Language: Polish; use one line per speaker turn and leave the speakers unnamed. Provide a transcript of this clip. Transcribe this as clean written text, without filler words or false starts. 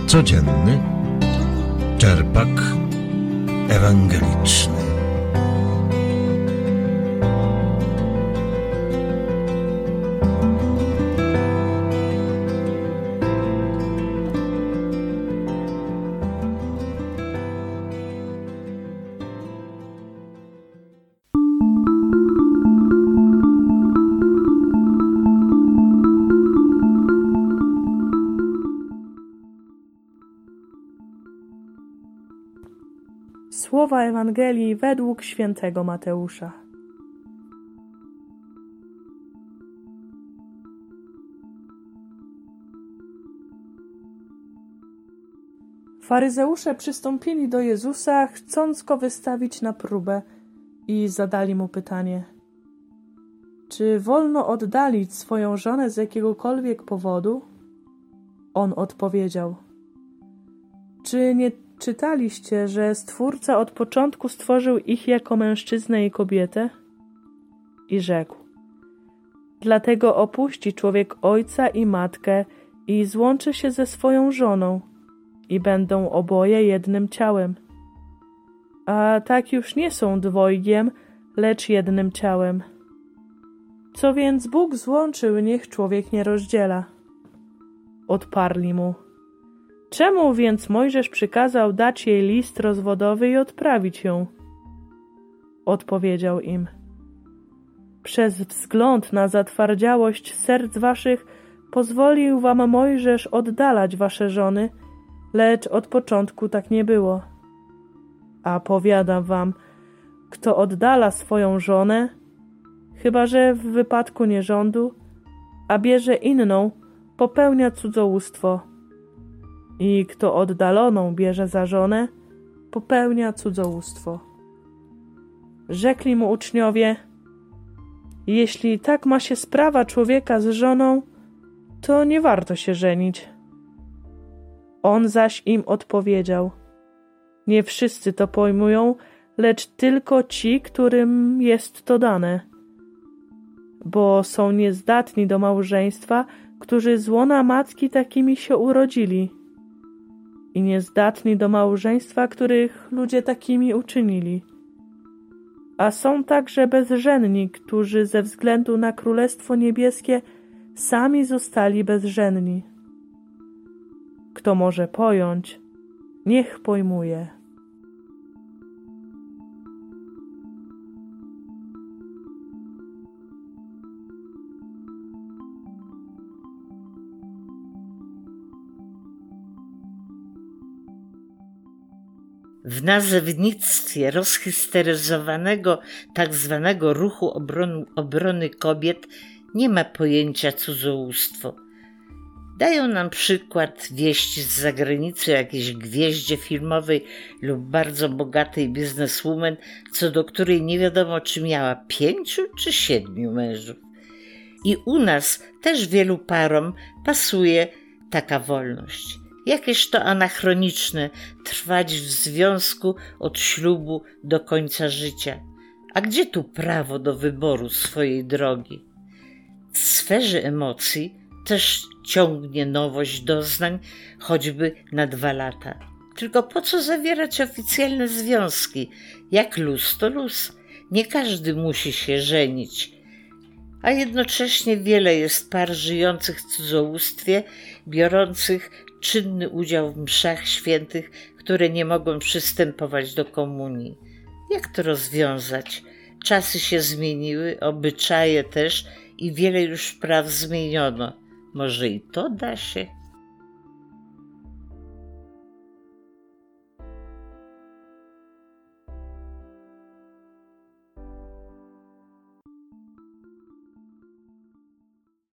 Codzienny czerpak ewangeliczny.
Słowa Ewangelii według świętego Mateusza. Faryzeusze przystąpili do Jezusa, chcąc go wystawić na próbę i zadali mu pytanie: czy wolno oddalić swoją żonę z jakiegokolwiek powodu? On odpowiedział: czy nie czytaliście, że Stwórca od początku stworzył ich jako mężczyznę i kobietę? I rzekł: dlatego opuści człowiek ojca i matkę i złączy się ze swoją żoną i będą oboje jednym ciałem. A tak już nie są dwojgiem, lecz jednym ciałem. Co więc Bóg złączył, niech człowiek nie rozdziela. Odparli mu: czemu więc Mojżesz przykazał dać jej list rozwodowy i odprawić ją? Odpowiedział im: przez wzgląd na zatwardziałość serc waszych pozwolił wam Mojżesz oddalać wasze żony, lecz od początku tak nie było. A powiadam wam, kto oddala swoją żonę, chyba że w wypadku nierządu, a bierze inną, popełnia cudzołóstwo. I kto oddaloną bierze za żonę, popełnia cudzołóstwo. Rzekli mu uczniowie: jeśli tak ma się sprawa człowieka z żoną, to nie warto się żenić. On zaś im odpowiedział: nie wszyscy to pojmują, lecz tylko ci, którym jest to dane. Bo są niezdatni do małżeństwa, którzy z łona matki takimi się urodzili, i niezdatni do małżeństwa, których ludzie takimi uczynili. A są także bezżenni, którzy ze względu na Królestwo Niebieskie sami zostali bezżenni. Kto może pojąć, niech pojmuje.
W nazewnictwie rozhisteryzowanego tak zwanego ruchu obrony kobiet nie ma pojęcia cudzołóstwo. Dają nam przykład wieści z zagranicy jakiejś gwieździe filmowej lub bardzo bogatej bizneswoman, co do której nie wiadomo, czy miała 5 czy 7 mężów. I u nas też wielu parom pasuje taka wolność. Jakież to anachroniczne trwać w związku od ślubu do końca życia. A gdzie tu prawo do wyboru swojej drogi? W sferze emocji też ciągnie nowość doznań, choćby na 2 lata. Tylko po co zawierać oficjalne związki? Jak luz to luz. Nie każdy musi się żenić. A jednocześnie wiele jest par żyjących w cudzołóstwie, biorących czynny udział w mszach świętych, które nie mogą przystępować do komunii. Jak to rozwiązać? Czasy się zmieniły, obyczaje też i wiele już praw zmieniono. Może i to da się?